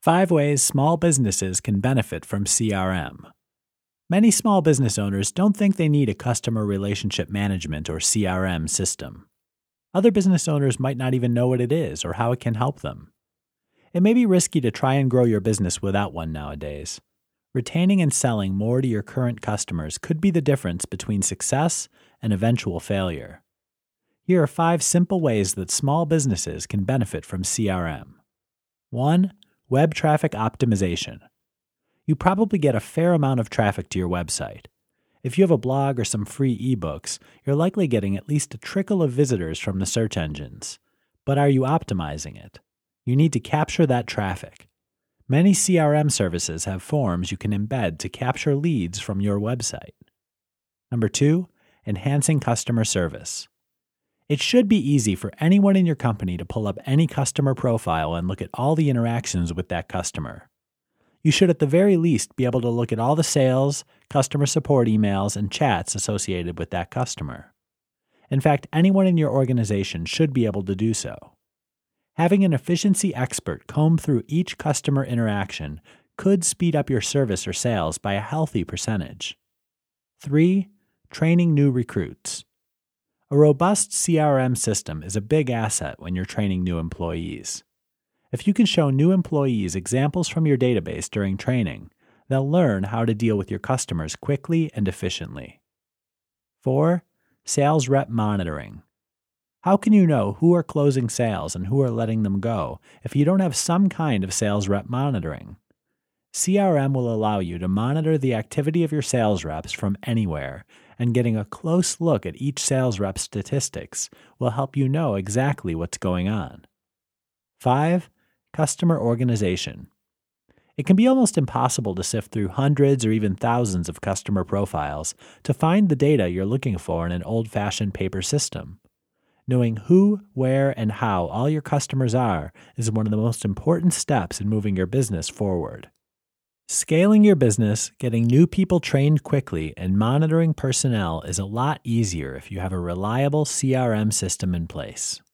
5 ways small businesses can benefit from CRM. Many small business owners don't think they need a customer relationship management or CRM system. Other business owners might not even know what it is or how it can help them. It may be risky to try and grow your business without one nowadays. Retaining and selling more to your current customers could be the difference between success and eventual failure. Here are 5 simple ways that small businesses can benefit from CRM. 1. Web traffic optimization. You probably get a fair amount of traffic to your website. If you have a blog or some free ebooks, you're likely getting at least a trickle of visitors from the search engines. But are you optimizing it? You need to capture that traffic. Many CRM services have forms you can embed to capture leads from your website. Number 2, enhancing customer service. It should be easy for anyone in your company to pull up any customer profile and look at all the interactions with that customer. You should at the very least be able to look at all the sales, customer support emails, and chats associated with that customer. In fact, anyone in your organization should be able to do so. Having an efficiency expert comb through each customer interaction could speed up your service or sales by a healthy percentage. 3. Training new recruits. A robust CRM system is a big asset when you're training new employees. If you can show new employees examples from your database during training, they'll learn how to deal with your customers quickly and efficiently. 4. Sales rep monitoring. How can you know who are closing sales and who are letting them go if you don't have some kind of sales rep monitoring? CRM will allow you to monitor the activity of your sales reps from anywhere, and getting a close look at each sales rep's statistics will help you know exactly what's going on. 5. Customer organization. It can be almost impossible to sift through hundreds or even thousands of customer profiles to find the data you're looking for in an old-fashioned paper system. Knowing who, where, and how all your customers are is one of the most important steps in moving your business forward. Scaling your business, getting new people trained quickly, and monitoring personnel is a lot easier if you have a reliable CRM system in place.